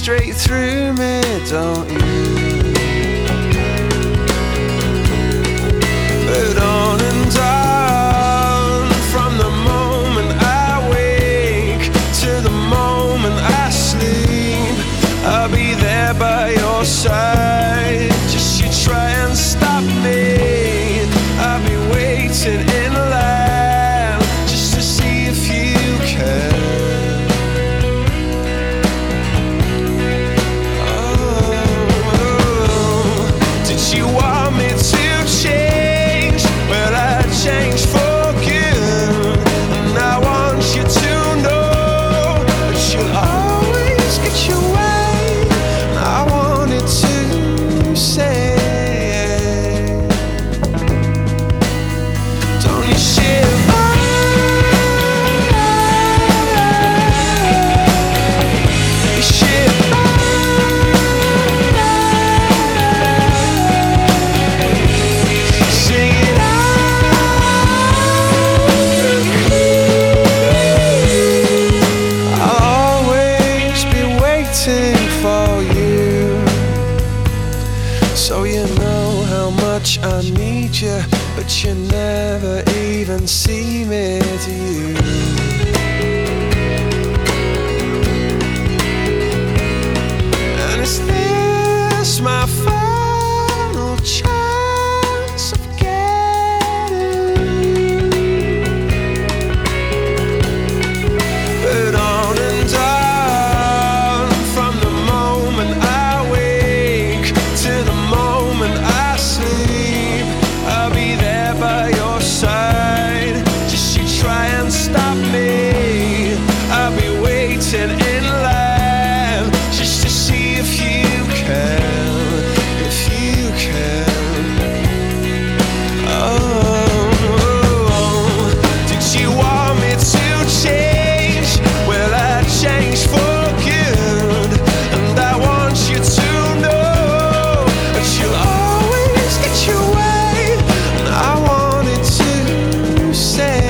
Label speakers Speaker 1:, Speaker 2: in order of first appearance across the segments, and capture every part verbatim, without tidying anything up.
Speaker 1: straight through me, don't you? But on and on, from the moment I wake to the moment I sleep, I'll be there by your side. Just you try and stop me, I'll be waiting in line just to see if you can. You want me to change? Well, I changed for good, and I want you to know that you'll always get your way. And I wanted to say, don't you shiver? You shiver. For you, so you know how much I need you, but you never even see me, do you? And is this my final chance of getting you? But on and on, stop me, I'll be waiting in line just to see if you can, if you can. Oh, did you want me to change? Well, I changed for good, and I want you to know that you'll always get your way. And I wanted to say,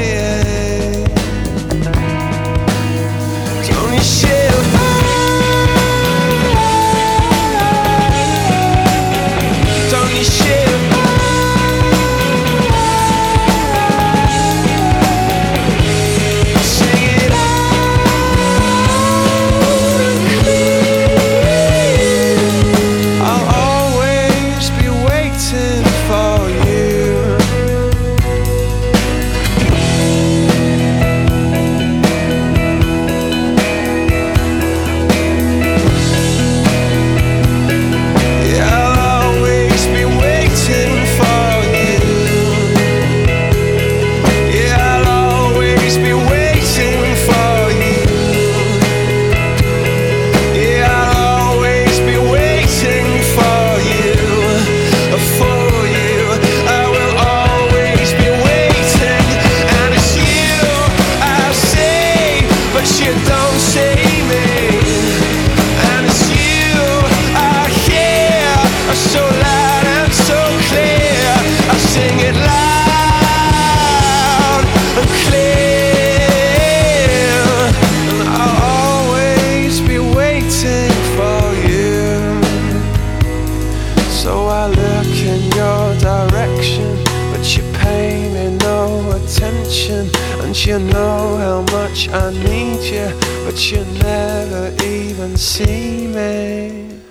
Speaker 1: so I look in your direction, but you pay me no attention. And you know how much I need you, but you never even see me.